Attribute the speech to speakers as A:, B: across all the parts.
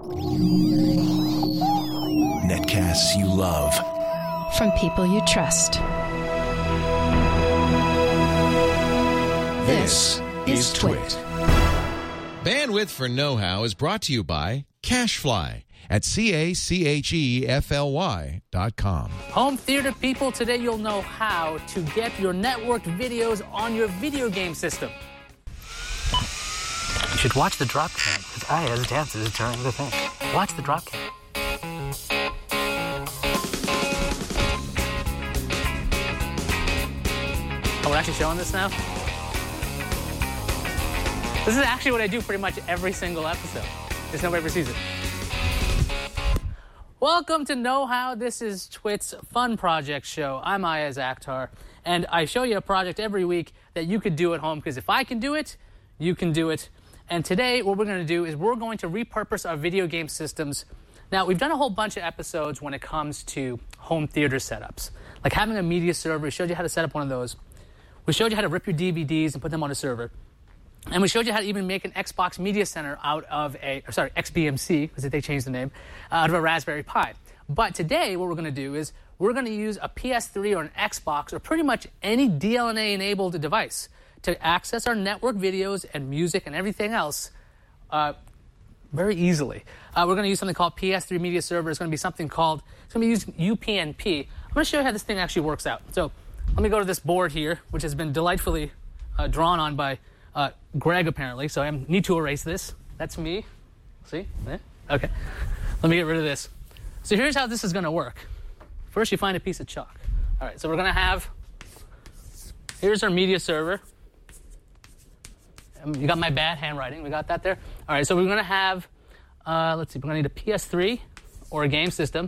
A: Netcasts you love.
B: From people you trust.
A: This is Twit.
C: Bandwidth for Know-How is brought to you by CacheFly at CacheFly.com.
D: Home theater people, today you'll know how to get your networked videos on your video game system.
E: You should watch the drop cam, because Ayaz dances during the thing. Watch the drop cam.
D: Oh, we're actually showing this now? This is actually what I do pretty much every single episode. Just nobody ever sees it. Welcome to Know How. This is Twit's fun project show. I'm Ayaz Akhtar, and I show you a project every week that you could do at home, because if I can do it, you can do it. And today, what we're going to do is we're going to repurpose our video game systems. Now, we've done a whole bunch of episodes when it comes to home theater setups, like having a media server. We showed you how to set up one of those. We showed you how to rip your DVDs and put them on a server. And we showed you how to even make an Xbox Media Center out of XBMC, because they changed the name, out of a Raspberry Pi. But today, what we're going to do is we're going to use a PS3 or an Xbox or pretty much any DLNA-enabled device to access our network videos and music and everything else very easily. We're going to use something called PS3 Media Server. It's going to be something called, it's going to be using UPnP. I'm going to show you how this thing actually works out. So let me go to this board here, which has been delightfully drawn on by Greg, apparently, so I need to erase this. That's me. See? Okay. Let me get rid of this. So here's how this is going to work. First, you find a piece of chalk. All right, so we're going to have, here's our media server. You got my bad handwriting. We got that there? All right, so we're going to have, let's see, we're going to need a PS3 or a game system.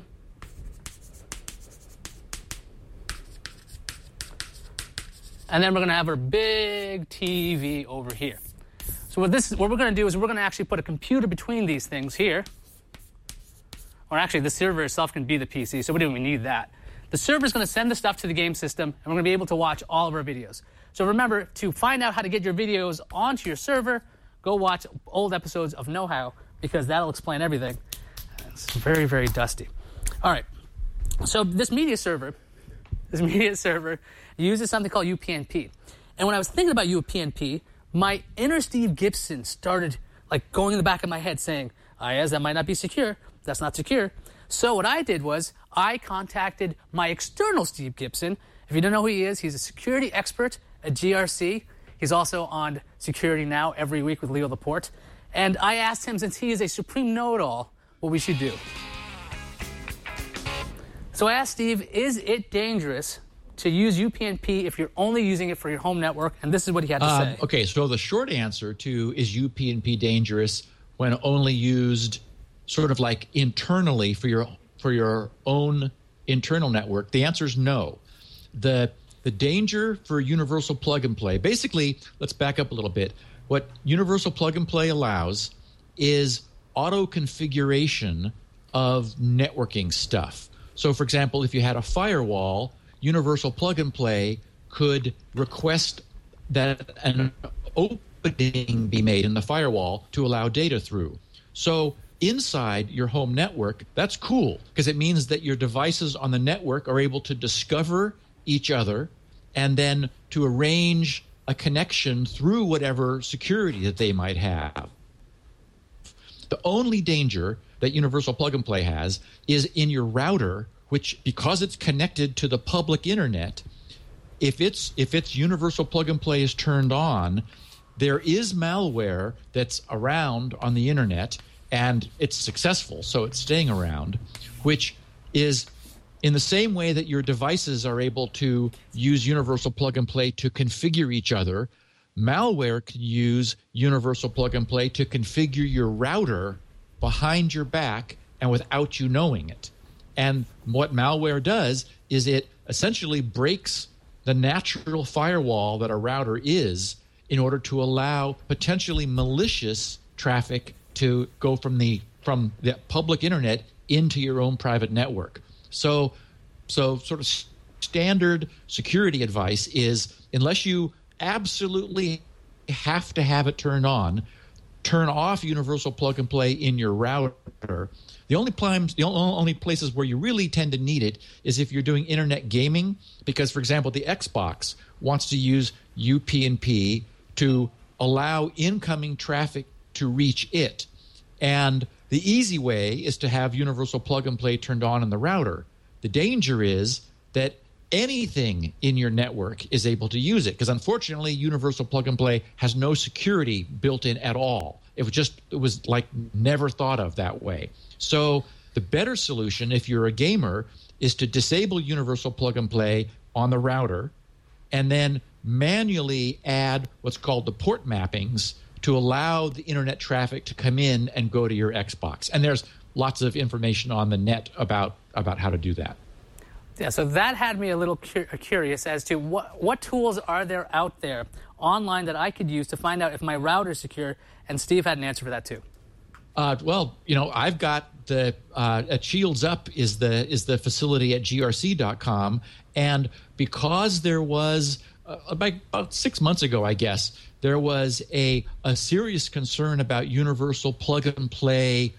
D: And then we're going to have our big TV over here. So what we're going to do is we're going to actually put a computer between these things here. Or actually, the server itself can be the PC, so we don't even need that. The server is going to send the stuff to the game system, and we're going to be able to watch all of our videos. So remember, to find out how to get your videos onto your server, go watch old episodes of Know How, because that'll explain everything. It's very, very dusty. All right. So this media server uses something called UPnP. And when I was thinking about UPnP, my inner Steve Gibson started going in the back of my head saying, Ayaz, that might not be secure. That's not secure. So what I did was I contacted my external Steve Gibson. If you don't know who he is, he's a security expert at GRC. He's also on Security Now every week with Leo Laporte. And I asked him, since he is a supreme know-it-all, what we should do. So I asked Steve, is it dangerous to use UPnP if you're only using it for your home network? And this is what he had to say.
F: Okay, so the short answer to is UPnP dangerous when only used sort of like internally for your own internal network, the answer is no. The danger for universal plug and play, basically, let's back up a little bit. What universal plug and play allows is auto configuration of networking stuff. So, for example, if you had a firewall, universal plug and play could request that an opening be made in the firewall to allow data through. So inside your home network, that's cool because it means that your devices on the network are able to discover each other and then to arrange a connection through whatever security that they might have. The only danger that universal plug and play has is in your router, which, because it's connected to the public internet, if its universal plug and play is turned on, there is malware that's around on the internet, and it's successful, so it's staying around, which is in the same way that your devices are able to use universal plug and play to configure each other, malware can use universal plug and play to configure your router behind your back and without you knowing it. And what malware does is it essentially breaks the natural firewall that a router is in order to allow potentially malicious traffic to go from the public internet into your own private network. So sort of standard security advice is, unless you absolutely have to have it turned on, turn off universal plug and play in your router router. The only places where you really tend to need it is if you're doing internet gaming, because, for example, the Xbox wants to use UPnP to allow incoming traffic to reach it. And the easy way is to have universal plug and play turned on in the router. The danger is that anything in your network is able to use it, because unfortunately universal plug and play has no security built in at all. It was like never thought of that way. So the better solution, if you're a gamer, is to disable universal plug and play on the router and then manually add what's called the port mappings to allow the internet traffic to come in and go to your Xbox. And there's lots of information on the net about how to do that.
D: Yeah, so that had me a little curious as to what tools are there out there online that I could use to find out if my router is secure, and Steve had an answer for that too.
F: Well, I've got the at Shields Up is the facility at grc.com, and because there was about 6 months ago, I guess, there was a serious concern about universal plug and play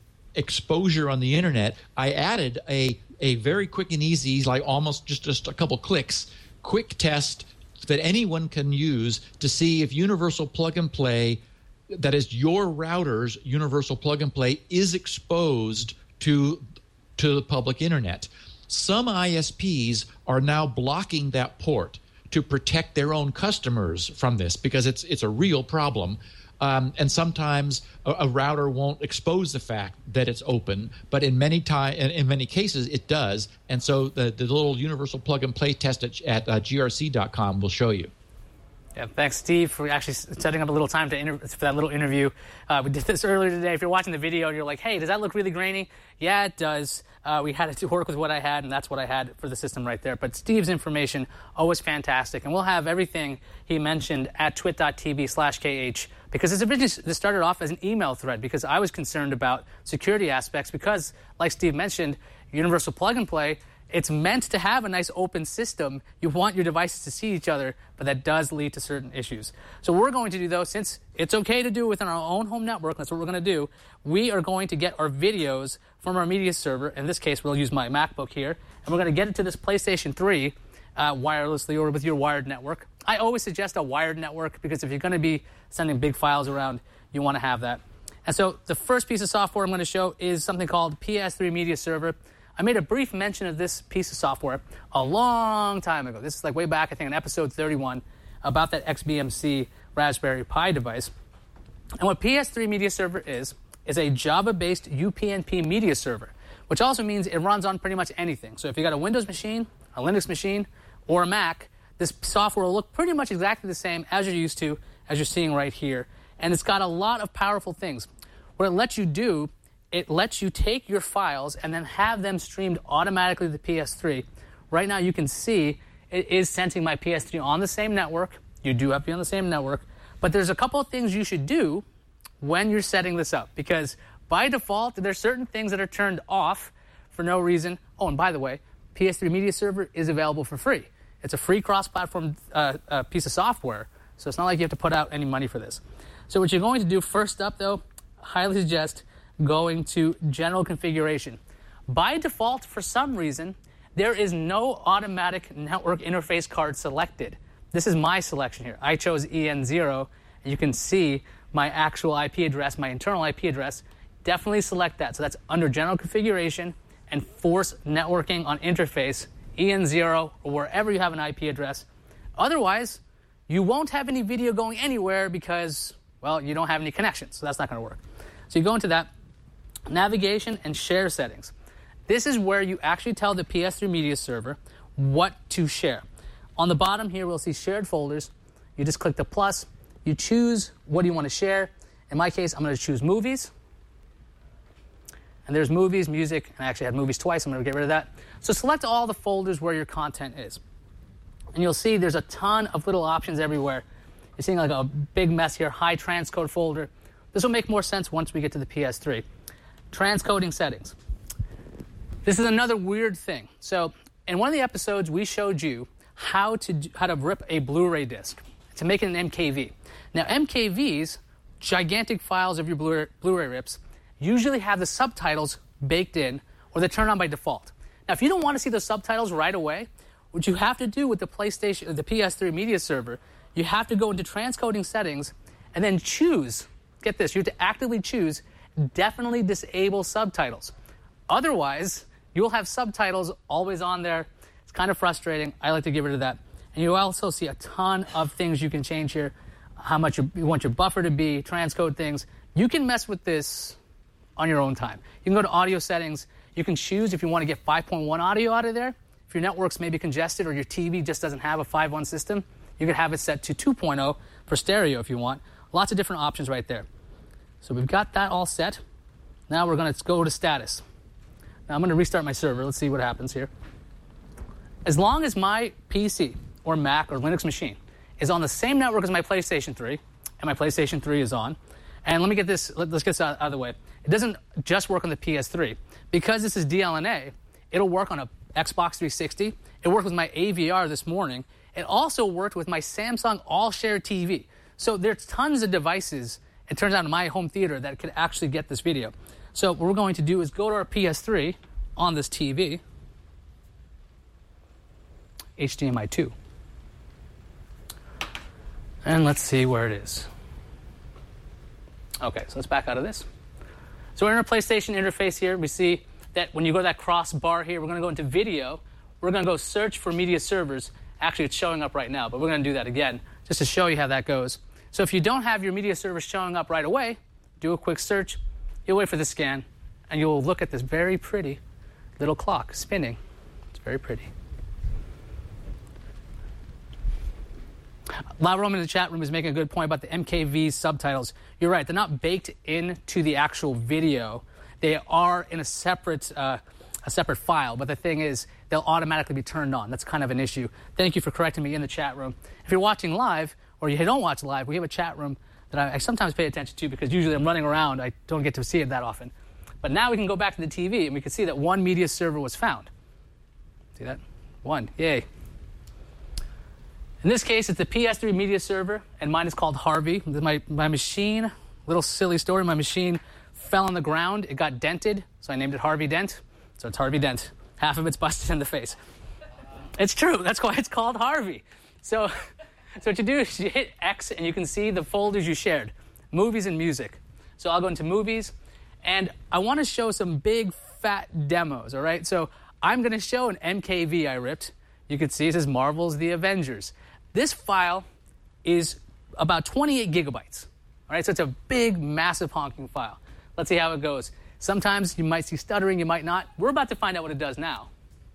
F: exposure on the internet, I added a very quick and easy, like almost just a couple clicks, quick test that anyone can use to see if universal plug and play, that is your router's universal plug and play, is exposed to the public internet. Some ISPs are now blocking that port to protect their own customers from this, because it's a real problem. And sometimes a router won't expose the fact that it's open, but in many cases it does. And so the little universal plug and play test at grc.com will show you.
D: Yeah, thanks, Steve, for actually setting up a little time for that little interview. We did this earlier today. If you're watching the video and you're like, hey, does that look really grainy? Yeah, it does. We had to work with what I had, and that's what I had for the system right there. But Steve's information, always fantastic. And we'll have everything he mentioned at twit.tv/KH, because this started off as an email thread because I was concerned about security aspects because, like Steve mentioned, universal plug and play, it's meant to have a nice open system. You want your devices to see each other, but that does lead to certain issues. So what we're going to do, though, since it's okay to do within our own home network, that's what we're going to do, we are going to get our videos from our media server. In this case, we'll use my MacBook here, and we're going to get it to this PlayStation 3 wirelessly or with your wired network. I always suggest a wired network because if you're going to be sending big files around, you want to have that. And so the first piece of software I'm going to show is something called PS3 Media Server. I made a brief mention of this piece of software a long time ago. This is like way back, I think, in episode 31 about that XBMC Raspberry Pi device. And what PS3 Media Server is a Java-based UPnP media server, which also means it runs on pretty much anything. So if you got a Windows machine, a Linux machine, or a Mac, this software will look pretty much exactly the same as you're used to, as you're seeing right here. And it's got a lot of powerful things. What it lets you do, it lets you take your files and then have them streamed automatically to the PS3. Right now you can see it is sending my PS3 on the same network. You do have to be on the same network. But there's a couple of things you should do when you're setting this up, because by default there's certain things that are turned off for no reason. Oh, and by the way, PS3 Media Server is available for free. It's a free cross-platform piece of software, so it's not like you have to put out any money for this. So what you're going to do first up, though, highly suggest going to General Configuration. By default, for some reason, there is no automatic network interface card selected. This is my selection here. I chose EN0, and you can see my actual IP address, my internal IP address. Definitely select that. So that's under General Configuration and Force Networking on Interface, EN0, or wherever you have an IP address. Otherwise, you won't have any video going anywhere because, well, you don't have any connections, so that's not going to work. So you go into that. Navigation and share settings. This is where you actually tell the PS3 Media Server what to share. On the bottom here, we'll see shared folders. You just click the plus. You choose what you want to share. In my case, I'm going to choose movies. And there's movies, music, and I actually had movies twice. I'm going to get rid of that. So select all the folders where your content is. And you'll see there's a ton of little options everywhere. You're seeing like a big mess here, high transcode folder. This will make more sense once we get to the PS3. Transcoding settings. This is another weird thing. So in one of the episodes, we showed you how to rip a Blu-ray disc to make it an MKV. Now, MKVs, gigantic files of your Blu-ray rips, usually have the subtitles baked in or they're turned on by default. Now, if you don't want to see the subtitles right away, what you have to do with the PlayStation, the PS3 media server, you have to go into transcoding settings and then choose, get this, you have to actively choose definitely disable subtitles. Otherwise, you'll have subtitles always on there. It's kind of frustrating. I like to get rid of that. And you also see a ton of things you can change here. How much you want your buffer to be, transcode things. You can mess with this on your own time. You can go to audio settings. You can choose if you want to get 5.1 audio out of there. If your network's maybe congested or your TV just doesn't have a 5.1 system, you could have it set to 2.0 for stereo if you want. Lots of different options right there. So we've got that all set. Now we're going to go to status. Now I'm going to restart my server. Let's see what happens here. As long as my PC or Mac or Linux machine is on the same network as my PlayStation 3, and my PlayStation 3 is on, and let's get this out of the way. It doesn't just work on the PS3. Because this is DLNA, it'll work on a Xbox 360. It worked with my AVR this morning. It also worked with my Samsung All-Share TV. So there's tons of devices, it turns out, in my home theater that could actually get this video. So what we're going to do is go to our PS3 on this TV, HDMI 2. And let's see where it is. Okay, so let's back out of this. So we're in our PlayStation interface here. We see that when you go to that crossbar here, we're going to go into video. We're going to go search for media servers. Actually, it's showing up right now, but we're going to do that again just to show you how that goes. So if you don't have your media server showing up right away, do a quick search. You'll wait for the scan, and you'll look at this very pretty little clock spinning. It's very pretty. La Roma in the chat room is making a good point about the MKV subtitles. You're right, they're not baked into the actual video. They are in a separate file, but the thing is, they'll automatically be turned on. That's kind of an issue. Thank you for correcting me in the chat room. If you're watching live, or you don't watch live, we have a chat room that I sometimes pay attention to because usually I'm running around. I don't get to see it that often. But now we can go back to the TV, and we can see that one media server was found. See that? One. Yay. In this case, it's the PS3 media server, and mine is called Harvey. My machine, little silly story, my machine fell on the ground. It got dented, so I named it Harvey Dent. So it's Harvey Dent. Half of it's busted in the face. It's true. That's why it's called Harvey. So what you do is you hit X, and you can see the folders you shared, movies and music. So I'll go into movies, and I want to show some big, fat demos, all right? So I'm going to show an MKV I ripped. You can see it says Marvel's The Avengers. This file is about 28 gigabytes. All right, so it's a big, massive honking file. Let's see how it goes. Sometimes you might see stuttering, you might not. We're about to find out what it does now.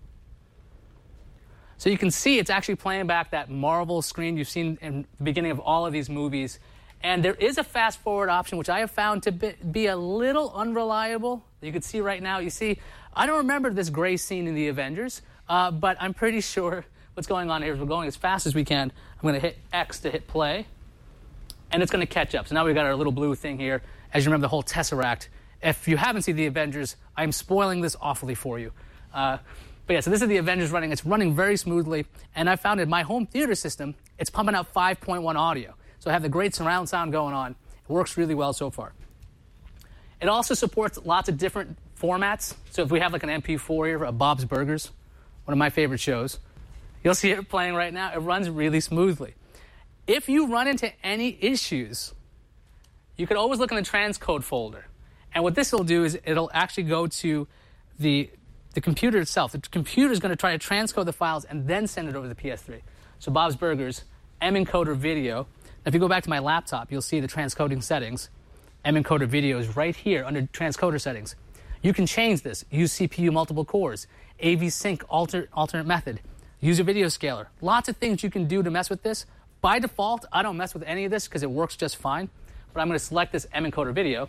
D: So you can see it's actually playing back that Marvel screen you've seen in the beginning of all of these movies. And there is a fast forward option, which I have found to be a little unreliable. You can see right now, you see, I don't remember this gray scene in The Avengers, but I'm pretty sure what's going on here is we're going as fast as we can. I'm going to hit X to hit play, and it's going to catch up. So now we've got our little blue thing here. As you remember, the whole Tesseract. If you haven't seen The Avengers, I'm spoiling this awfully for you. But yeah, so this is The Avengers running. It's running very smoothly, and I found in my home theater system, it's pumping out 5.1 audio. So I have the great surround sound going on. It works really well so far. It also supports lots of different formats. So if we have like an MP4 here, a Bob's Burgers, one of my favorite shows, you'll see it playing right now. It runs really smoothly. If you run into any issues, you can always look in the transcode folder. And what this will do is it'll actually go to the computer itself. The computer is going to try to transcode the files and then send it over to the PS3. So Bob's Burgers, M-encoder video. Now, if you go back to my laptop, you'll see the transcoding settings. M-encoder video is right here under transcoder settings. You can change this. Use CPU multiple cores, AV sync alternate method, use a video scaler. Lots of things you can do to mess with this. By default, I don't mess with any of this because it works just fine. But I'm going to select this M-encoder video.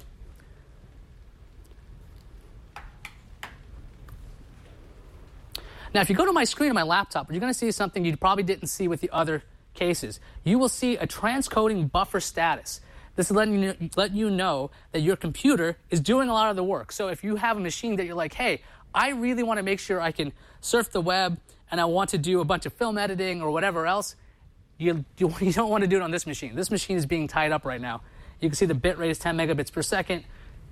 D: Now, if you go to my screen on my laptop, you're going to see something you probably didn't see with the other cases. You will see a transcoding buffer status. This is letting you know that your computer is doing a lot of the work. So if you have a machine that you're like, hey, I really want to make sure I can surf the web and I want to do a bunch of film editing or whatever else, you don't want to do it on this machine. This machine is being tied up right now. You can see the bit rate is 10 megabits per second.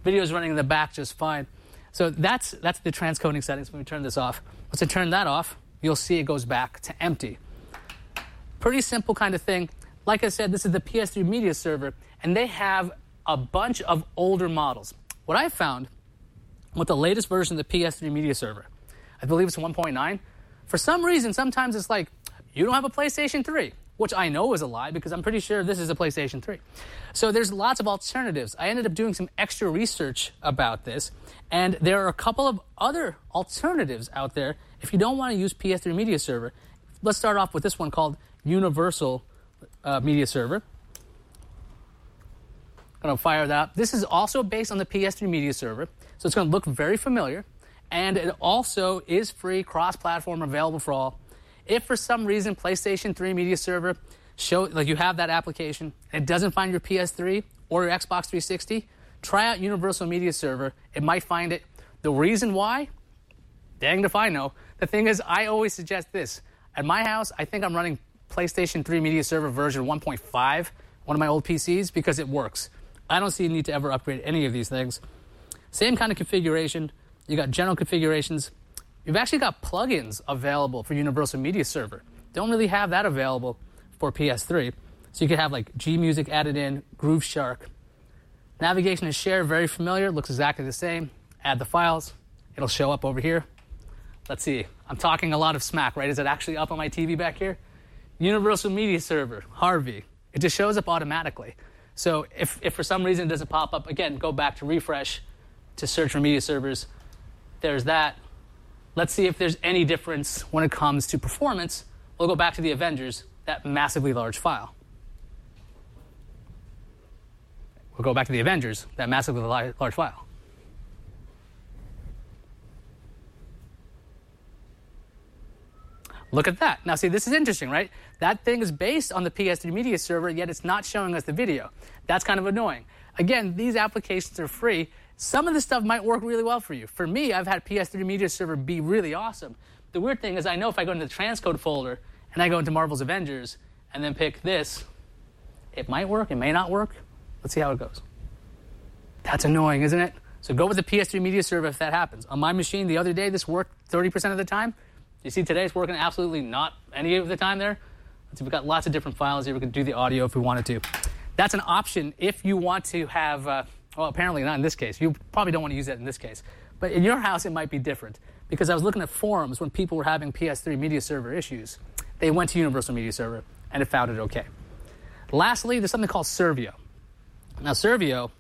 D: Video is running in the back just fine. So that's the transcoding settings when we turn this off. Once I turn that off, you'll see it goes back to empty. Pretty simple kind of thing. Like I said, this is the PS3 media server, and they have a bunch of older models. What I found with the latest version of the PS3 media server, I believe it's 1.9, for some reason, sometimes it's like, you don't have a PlayStation 3, which I know is a lie because I'm pretty sure this is a PlayStation 3. So there's lots of alternatives. I ended up doing some extra research about this, and there are a couple of other alternatives out there if you don't want to use PS3 media server. Let's start off with this one called Universal Media Server. I'm going to fire that up. This is also based on the PS3 media server, so it's going to look very familiar, and it also is free, cross-platform, available for all. If for some reason PlayStation 3 media server you have that application and it doesn't find your PS3 or your Xbox 360, try out Universal Media Server. It might find it. The reason why? Danged if I know. The thing is, I always suggest this. At my house, I think I'm running PlayStation 3 Media Server version 1.5, one of my old PCs, because it works. I don't see a need to ever upgrade any of these things. Same kind of configuration. You got general configurations. You've actually got plugins available for Universal Media Server. Don't really have that available for PS3. So you could have like G Music added in, Groove Shark. Navigation and share, very familiar, looks exactly the same. Add the files, it'll show up over here. Let's see, I'm talking a lot of smack, right? Is it actually up on my TV back here? Universal Media Server, Harvey. It just shows up automatically. So if for some reason it doesn't pop up, again, go back to refresh to search for media servers. There's that. Let's see if there's any difference when it comes to performance. We'll go back to the Avengers, that massively large file. We'll go back to the Avengers, that massively large file. Look at that. Now, see, this is interesting, right? That thing is based on the PS3 media server, yet it's not showing us the video. That's kind of annoying. Again, these applications are free. Some of this stuff might work really well for you. For me, I've had PS3 media server be really awesome. The weird thing is I know if I go into the transcode folder and I go into Marvel's Avengers and then pick this, it might work, it may not work. Let's see how it goes. That's annoying, isn't it? So go with the PS3 media server if that happens. On my machine the other day, this worked 30% of the time. You see today it's working absolutely not any of the time there. So we've got lots of different files here. We could do the audio if we wanted to. That's an option if you want to have, well, apparently not in this case. You probably don't want to use that in this case. But in your house, it might be different. Because I was looking at forums when people were having PS3 media server issues. They went to Universal Media Server, and it found it okay. Lastly, there's something called Servio. Now, Servio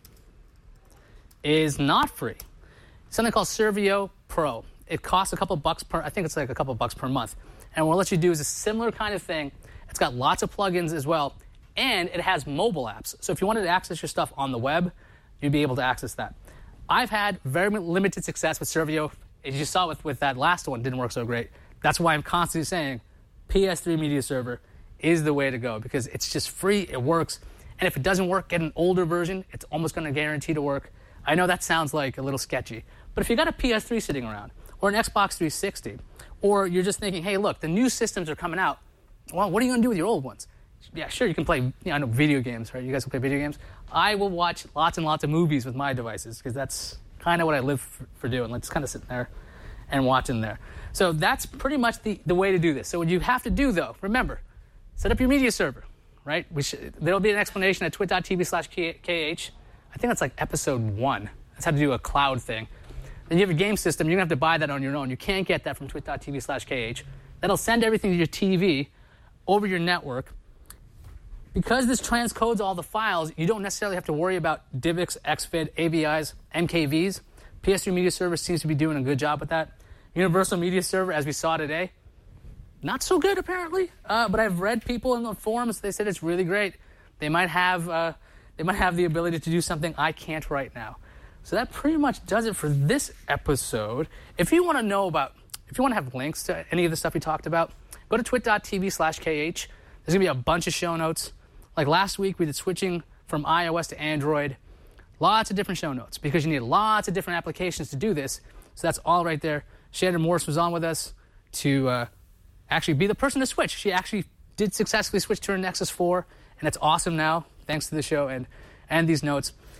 D: is not free. Something called Servio Pro. It costs a couple bucks per, I think it's like a couple bucks per month. And what it'll let you do is a similar kind of thing. It's got lots of plugins as well, and it has mobile apps. So if you wanted to access your stuff on the web, you'd be able to access that. I've had very limited success with Servio. As you saw with that last one, didn't work so great. That's why I'm constantly saying PS3 Media Server is the way to go because it's just free, it works. And if it doesn't work, get an older version. It's almost going to guarantee to work. I know that sounds like a little sketchy, but if you got a PS3 sitting around or an Xbox 360, or you're just thinking, hey, look, the new systems are coming out. Well, what are you going to do with your old ones? Yeah, sure, you can play, I know, video games, right? You guys can play video games. I will watch lots and lots of movies with my devices because that's kind of what I live for doing. Like, just kind of sitting there and watching there. So that's pretty much the way to do this. So what you have to do, though, remember, set up your media server, right? There'll be an explanation at twit.tv/KH. I think that's like episode 1. That's how to do a cloud thing. Then you have a game system. You're going to have to buy that on your own. You can't get that from twit.tv/KH. That'll send everything to your TV over your network. Because this transcodes all the files, you don't necessarily have to worry about DivX, XFID, AVIs, MKVs. PS3 Media Server seems to be doing a good job with that. Universal Media Server, as we saw today, not so good apparently. But I've read people in the forums, they said it's really great. They might have the ability to do something I can't right now. So that pretty much does it for this episode. If you want to have links to any of the stuff we talked about, go to twit.tv/KH. There's going to be a bunch of show notes. Like last week, we did switching from iOS to Android. Lots of different show notes because you need lots of different applications to do this. So that's all right there. Shannon Morse was on with us to actually be the person to switch. She actually did successfully switch to her Nexus 4, and it's awesome now, thanks to the show and these notes.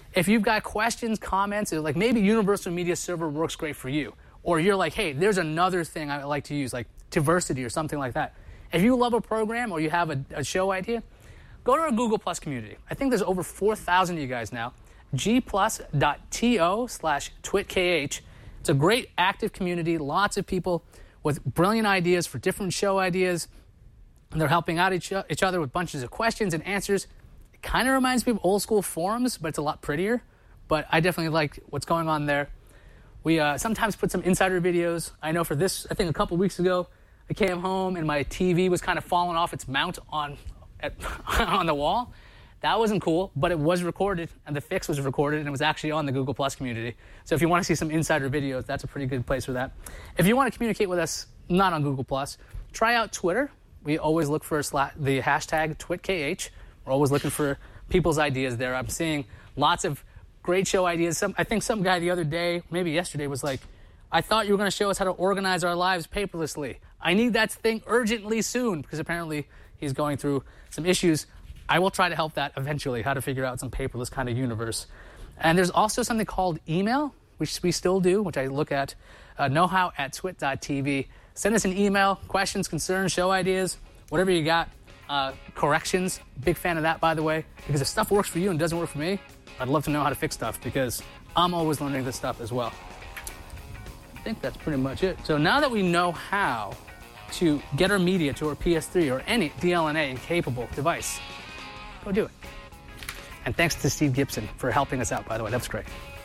D: If you've got questions, comments, like maybe Universal Media Server works great for you, or you're like, hey, there's another thing I like to use, like Tversity or something like that. If you love a program or you have a show idea, go to our Google Plus community. I think there's over 4,000 of you guys now. gplus.to/TwitKH. It's a great active community, lots of people with brilliant ideas for different show ideas. And they're helping out each other with bunches of questions and answers. It kind of reminds me of old school forums, but it's a lot prettier. But I definitely like what's going on there. We sometimes put some insider videos. I know for this, I think a couple weeks ago, I came home and my TV was kind of falling off its mount on the wall. That wasn't cool, but it was recorded, and the fix was recorded, and it was actually on the Google Plus community. So if you want to see some insider videos, that's a pretty good place for that. If you want to communicate with us, not on Google Plus, try out Twitter. We always look for the hashtag TwitKH. We're always looking for people's ideas there. I'm seeing lots of great show ideas. I think some guy the other day, maybe yesterday, was like, I thought you were going to show us how to organize our lives paperlessly. I need that thing urgently soon, because apparently he's going through some issues. I will try to help that eventually, how to figure out some paperless kind of universe. And there's also something called email, which we still do, which I look at, knowhow@twit.tv. Send us an email, questions, concerns, show ideas, whatever you got. Corrections, big fan of that, by the way, because if stuff works for you and doesn't work for me, I'd love to know how to fix stuff, because I'm always learning this stuff as well. I think that's pretty much it. So now that we know how to get our media to our PS3 or any DLNA-capable device, go do it. And thanks to Steve Gibson for helping us out, by the way. That was great.